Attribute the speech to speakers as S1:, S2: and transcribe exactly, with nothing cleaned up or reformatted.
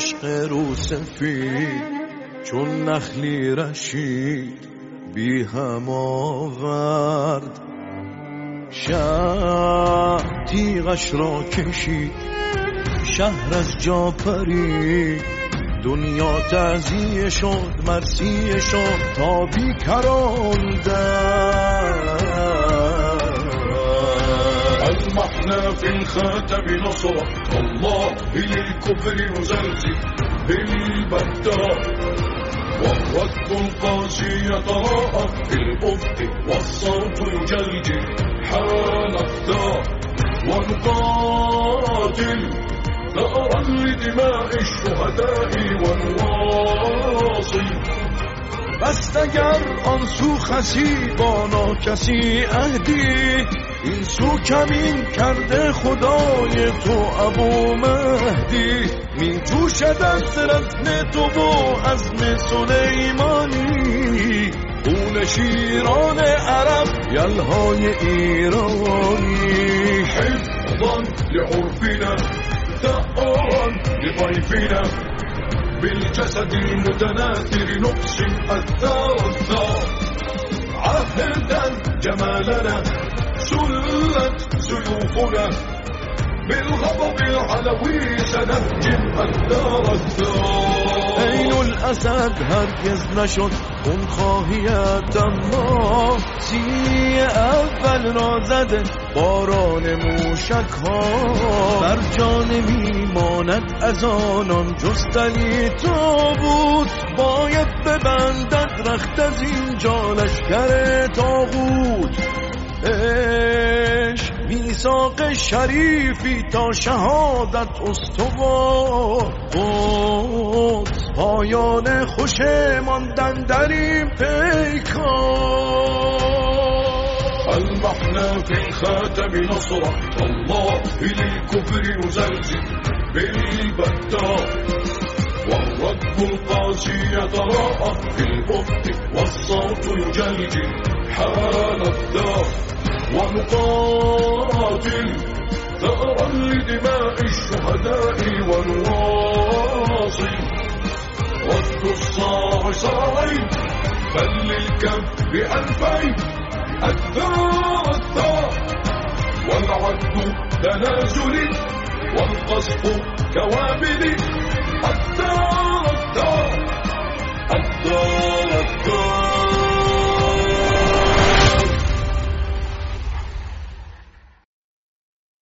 S1: عشق رو سفید چون نخلی رشید بی هم آورد. شب تیغش را کشید، شهر از جا پرید، دنیا تعزیه شد، مرثیه شد تا بیکران در.
S2: المحنا في الخاتم نصرة الله للكفر يزلزل بالبتة، والرد القاسي يتراءى في الأفق والصوت يجلجل حان الدار. ونقاتل ثأرا لدماء الشهداء ونواصل.
S1: بست اگر آن سو خسی با ناکسی عهدی، این سو کمین کرده خدای تو ابو مهدی. می جوشد از رزم تو و عزم سلیمانی، خون شیران عرب یلهای ایرانی.
S2: حفظا لعرفنا ثأرا لضيفنا، بالجسد المتناثر نقسم أثار الثار. عهدا جمالنا سلت سيوفنا، بالغضب العلوي سنهجم أثار الثار.
S1: عین الاسد هرگز نشد خونخواهیت، اما سینی اول را زده باران موشک ها. بر جان میماند از آنان جستنی تابوت، باید ببندد رخت از اینجا لشکر طاغوت. عشق میثاق شریفی تا شهادت استوار، قدس پایان خوش ماندن در این پیکار.
S2: المحنا في الخاتم نصرة الله للكفر يزلزل بالبتة، والرد القاسي يتراءى في الأفق والصوت يجلجل حان الدار. ونقاتل ثأرا لدماء الشهداء ونواصل. رد الصاع صاعين بل للكف بألفين الثار الثار. والعد تنازل والقصف كوابل.